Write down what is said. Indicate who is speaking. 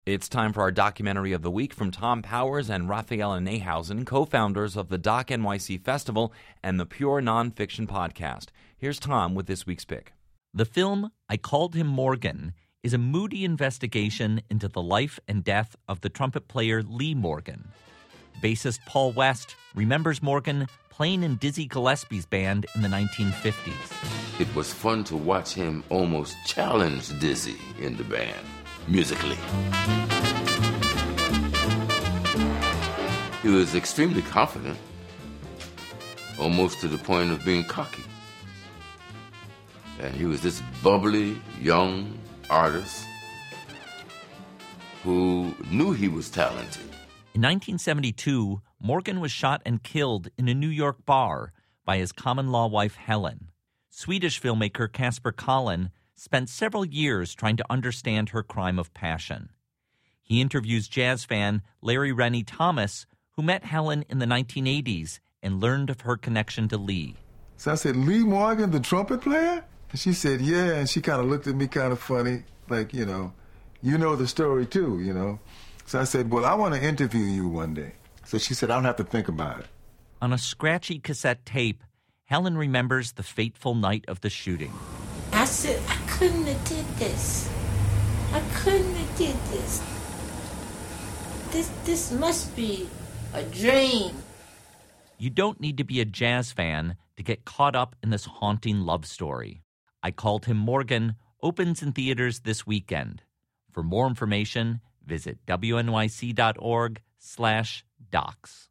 Speaker 1: It's time for our documentary of the week from Tom Powers and Raphaela Nehausen, co-founders of the Doc NYC Festival and the Pure Nonfiction Podcast. Here's Tom with this week's pick.
Speaker 2: The film, I Called Him Morgan, is a moody investigation into the life and death of the trumpet player Lee Morgan. Bassist Paul West remembers Morgan playing in Dizzy Gillespie's band in the 1950s.
Speaker 3: It was fun to watch him almost challenge Dizzy in the band, musically. He was extremely confident, almost to the point of being cocky. And he was this bubbly, young artist who knew he was talented.
Speaker 2: In 1972, Morgan was shot and killed in a New York bar by his common-law wife Helen. Swedish filmmaker Casper Collin spent several years trying to understand her crime of passion. He interviews jazz fan Larry Rennie Thomas, who met Helen in the 1980s and learned of her connection to Lee.
Speaker 4: So I said, Lee Morgan, the trumpet player? And she said, yeah, and she kind of looked at me kind of funny, like, you know the story too, So I said, well, I want to interview you one day. So she said, I don't have to think about it.
Speaker 2: On a scratchy cassette tape, Helen remembers the fateful night of the shooting.
Speaker 5: I said, I couldn't have did this. I couldn't have did this. This must be a dream.
Speaker 2: You don't need to be a jazz fan to get caught up in this haunting love story. I Called Him Morgan opens in theaters this weekend. For more information, visit wnyc.org/docs.